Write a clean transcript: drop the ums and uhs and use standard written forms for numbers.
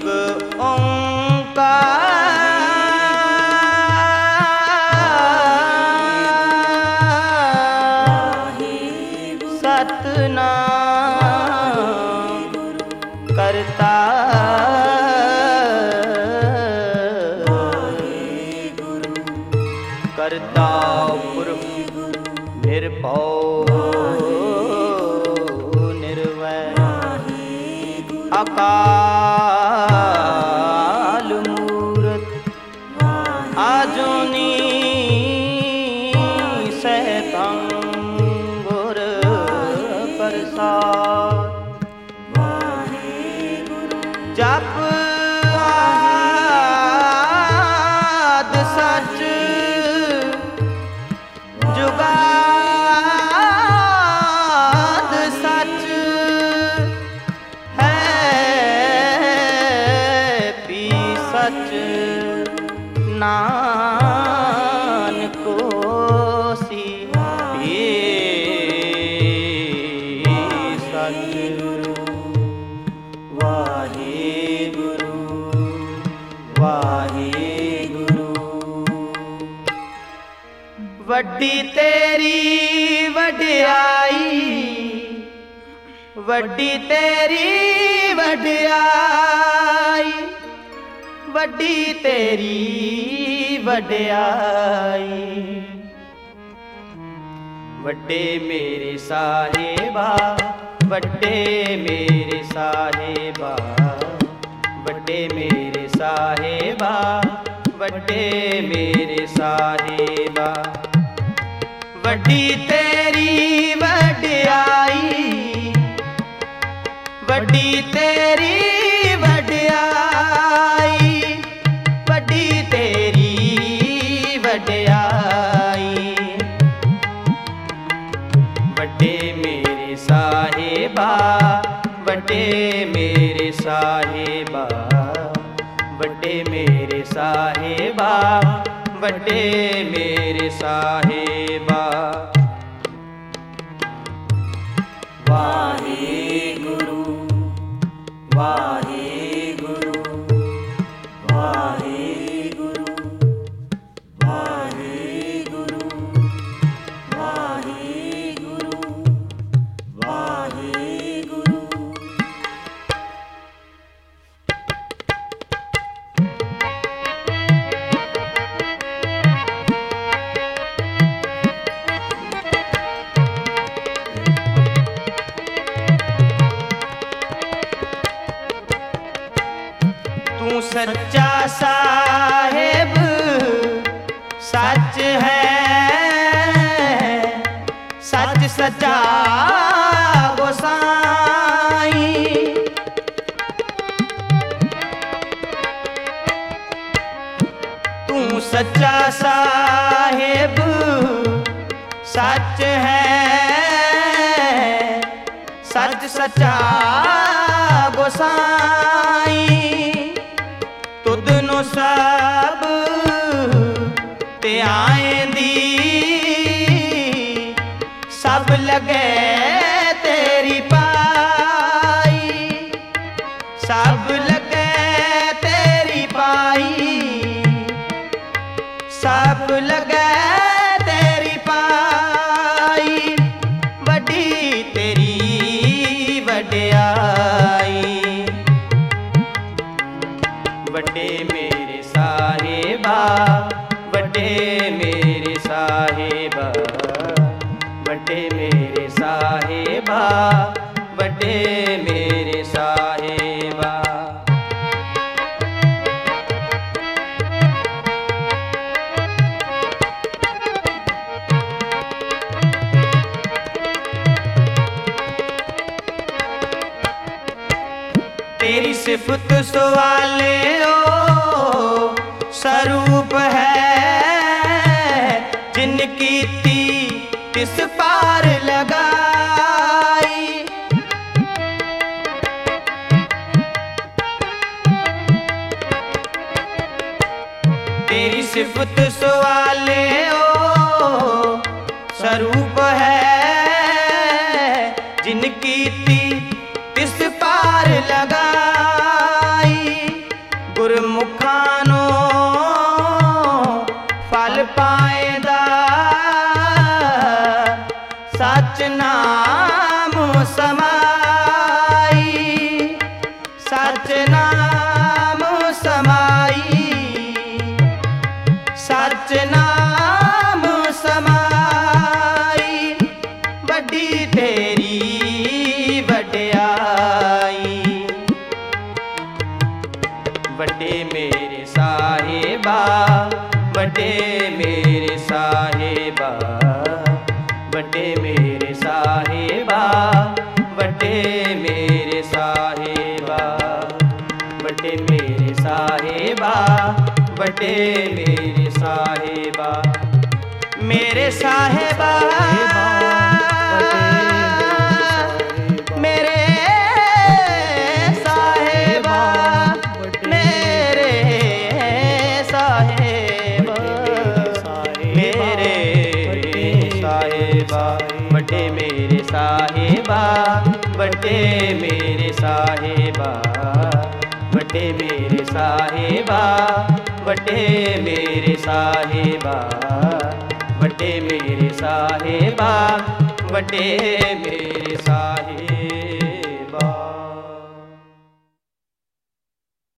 एक ओंकार सतनाम करता करता पुरख निर्भव निर्वैर अकाल मूरत आजुनी सहतं गुर प्रसाद जप आद सच जुगाद सच है पी सच नानक होसी भी सच वाहेगुरु वाहेगुरु। वड्डी तेरी वड्याई वड्डी तेरी वड्याई वड्डी तेरी वड्याई वड्डे मेरे साहेबा वड्डे मेरे साहेबा वड्डे मेरे साहेबा वड्डे मेरे साहेबा। वड्डी तेरी वड्याई वड्डी तेरी वड्याई वड्डी तेरी वड्याई वड्डे मेरे साहेबा वड्डे मेरे साहेबा वड्डे मेरे साहेबा वड्डे मेरे साहेबा। वाहेगुरु वाहेगुरु वाहेगुरु वाहेगुरु वाहेगुरु वाहेगुरु। तू सच्चा साहेब सच है सच सच्चा गोसाई। तू सच्चा साहेब सच है सच सच्चा गोसाई। तुदनो सब ते आएंदी सब लगे तेरी पाई सब लगे तेरी पाई सब लगे तेरी पाई। वड्डी तेरी वड्याई वड्डे मेरे साहेबा वड्डे मेरे साहेबा वड्डे मेरे साहेबा वड्डे मेरे साहेबा। तेरी सिफत सवाले ओ स्वरूप है जिनकी तिस पार लगाई। तेरी सिफत सवाले ओ स्वरूप है जिनकी तिस पार लगाई। सच नाम समाई, सच नाम समाई, सच नाम समाई, वड्डी तेरी वड्याई। वड्डे मेरे साहिबा, वड्डे मेरे साहिबा, वड्डे मेरे साहिबा, वड्डे मेरे साहिबा, वड्डे मेरे साहिबा, वड्डे मेरे साहिबा, मेरे साहिबा, मेरे साहिबा, मेरे साहिबा, मेरे साहिबा, वड्डे मेरे साहिबा, वड्डे मेरे साहिबा, वड्डे मेरे साहिबा, वड्डे मेरे साहिबा, वड्डे मेरे साहिबा, वड्डे मेरे साहिबा।